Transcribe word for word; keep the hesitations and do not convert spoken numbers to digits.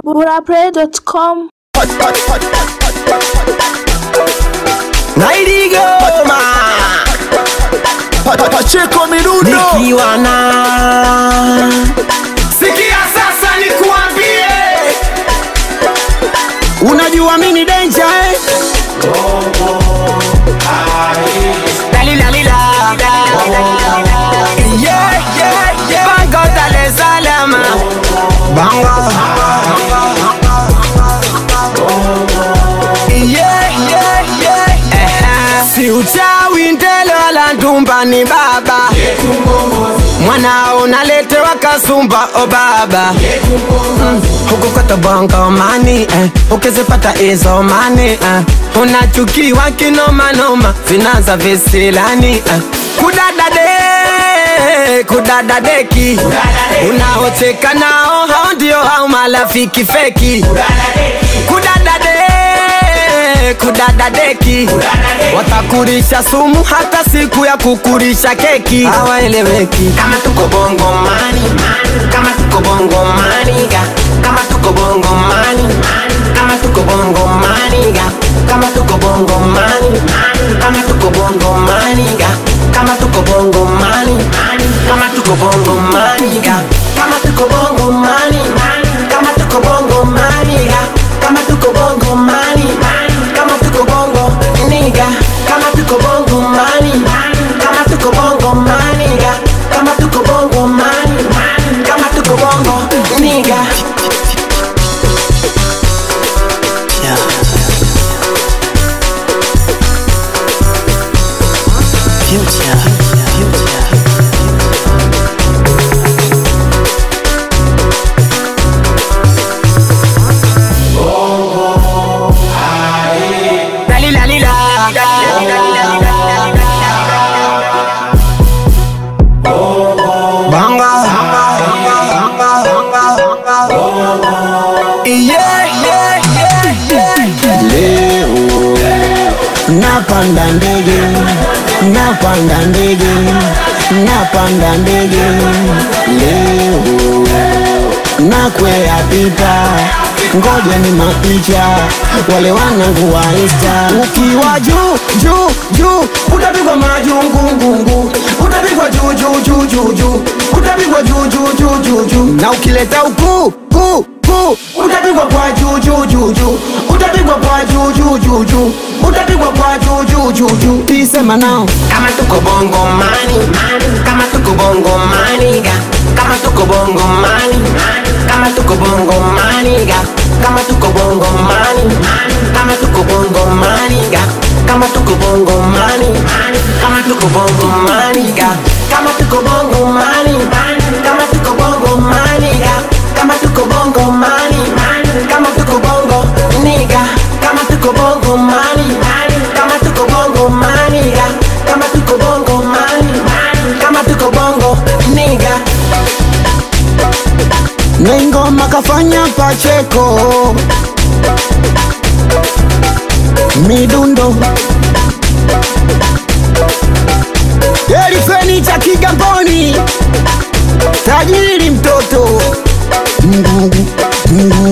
burapray dot com. Nailigoma Pacheco Mirundo nikiwa na sikia sasa nikuambie, unajua mimi danger eh? Dalila lila yeah yeah yeah Bango Dar es Salaam Bango yeah yeah yeah si uchawi ndelo la ndumba ni baba mwanao naletewa kasumba o baba mm. Huku koto bongo mani eh. Ukizipata hizo mani eh. Unachukiwa kinoma noma Finanza visilani eh. Kudadade Kudadadeki unaocheka nao hao ndio hao malafiki feki Kudadade Kudadadeki watakurisha sumu hata siku ya kukurisha keki hawaeleweki. Kama tuko bongo mani Kama tuko bongo maniga Kama tuko bongo mani Kama tuko bongo maniga Kama tuko bongo mani Kama tuko bongo maniga Kama tuko bongo mani Kama tuko bongo maniga Kama tuko bongo mani Kama tuko bongo maniga Kama tuko bongo mani Kama tuko bongo niga Kama tuko bongo mani Kama tuko bongo maniga Kama tuko bongo mani Kama tuko bongo niga Napanda ndege, napanda ndege, napanda ndege leo, nakwea pipa, ngoja ni mapicha, wale wanangu wa Insta. Ukiwa juu, juu, juu, utapigwa majungungungu, utapigwa juu, juu, juu, juu, juu, utapigwa juu, juu, juu, juu, juu, na ukileta uku, ku, ku, utapigwa kwa juu, juu, juu, juu, utapigwa kwa juu, juu, juu, juu, utapigwa kwa juu, juu, juu, juu. Tisema nao kama tuko bongo mani Kama tuko bongo maniga Kama tuko bongo mani Kama tuko bongo maniga Kama tuko bongo mani Kama tuko bongo maniga Kama tuko bongo mani Kama tuko bongo maniga Kama tuko bongo mani Kama tuko bongo maniga Kama tuko bongo mani Kama tuko bongo niga Kama tuko bongo mani Kama tuko bongo maniga Kama tuko bongo mani Kama tuko bongo niga Nengoma kafanya Pacheco Midundo Elifeni cha Kigamboni tajiri mtoto Mungu Mungu